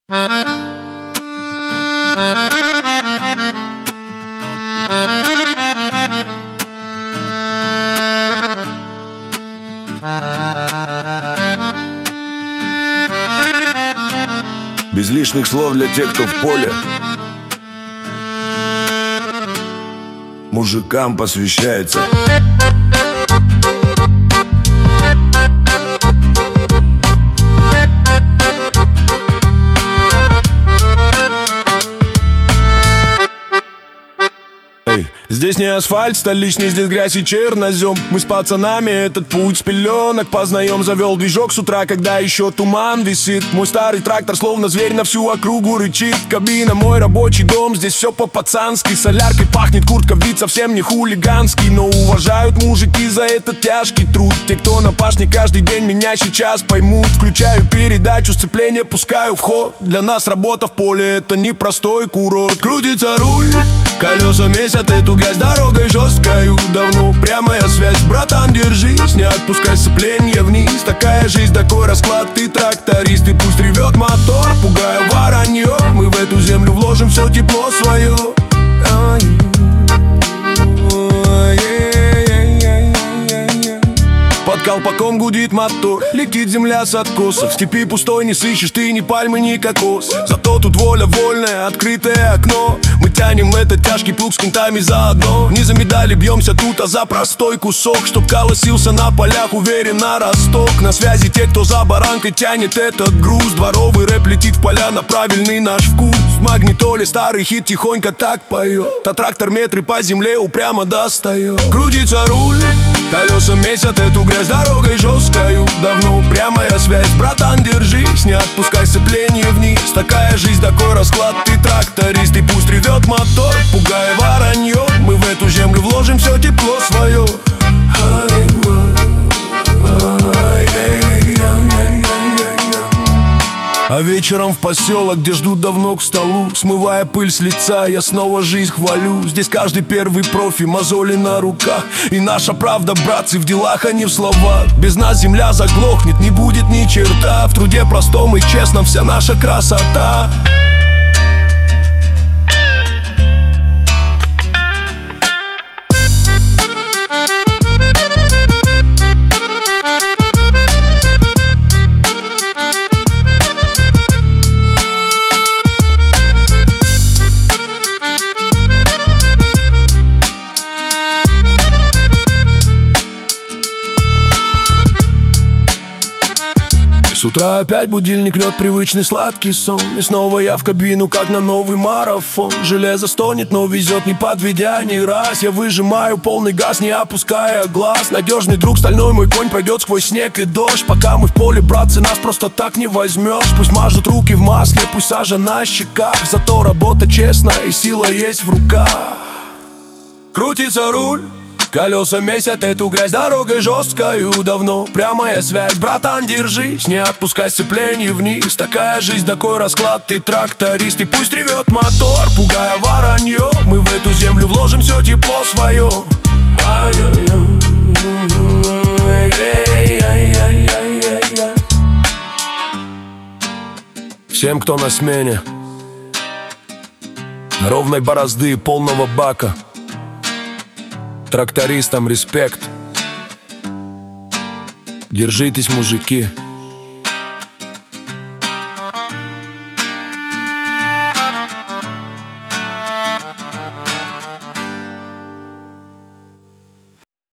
Без лишних слов для тех, кто в поле. Мужикам посвящается. Здесь не асфальт столичный, здесь грязь и чернозем. Мы с пацанами этот путь с пеленок познаем. Завел движок с утра, когда еще туман висит. Мой старый трактор, словно зверь, на всю округу рычит. Кабина, мой рабочий дом, здесь все по-пацански. Соляркой пахнет, куртка, вид совсем не хулиганский. Но уважают мужики за этот тяжкий труд. Те, кто на пашне каждый день, меня сейчас поймут. Включаю передачу, сцепление пускаю в ход. Для нас работа в поле, это непростой курорт. Крутится руль, колеса месят эту грязь дорогой жесткою. Давно прямая связь, братан, держись, не отпускай сцепление вниз. Такая жизнь, такой расклад, ты тракторист. И пусть ревет мотор, пугая воронье. Мы в эту землю вложим все тепло свое. Под колпаком гудит мотор, летит земля с откосов. В степи пустой не сыщешь ты ни пальмы, ни кокос. Зато тут воля вольная, открытое окно. Мы тянем этот тяжкий плуг с кентами заодно. Не за медали бьемся тут, а за простой кусок. Чтоб колосился на полях, уверен на росток. На связи те, кто за баранкой тянет этот груз. Дворовый рэп летит в поля на правильный наш вкус. В магнитоле старый хит тихонько так поет. А трактор метры по земле упрямо достает. Крутится руль, колеса месят эту грязь дорогой жесткою. Давно прямая связь, братан, держись, не отпускай сцепление вниз. Такая жизнь, такой расклад, ты тракторист. И пусть ревет мотор, пугая воронье. Мы в эту землю вложим все тепло свое. А вечером в поселок, где ждут давно к столу. Смывая пыль с лица, я снова жизнь хвалю. Здесь каждый первый профи, мозоли на руках. И наша правда, братцы, в делах, а не в словах. Без нас земля заглохнет, не будет ни черта. В труде простом и честном вся наша красота. С утра опять будильник лёт, привычный сладкий сон. И снова я в кабину, как на новый марафон. Железо стонет, но везет, не подведя ни раз. Я выжимаю полный газ, не опуская глаз. Надежный друг, стальной мой конь, пройдет сквозь снег и дождь. Пока мы в поле, братцы, нас просто так не возьмешь. Пусть мажут руки в масле, пусть сажа на щеках. Зато работа честная и сила есть в руках. Крутится руль, колеса месят эту грязь дорогой жесткою. Давно прямая связь, братан, держись, не отпускай сцепление вниз. Такая жизнь, такой расклад, ты тракторист. И пусть ревет мотор, пугая воронье. Мы в эту землю вложим все тепло свое. Всем, кто на смене, ровной борозды и полного бака, трактористам респект. Держитесь, мужики.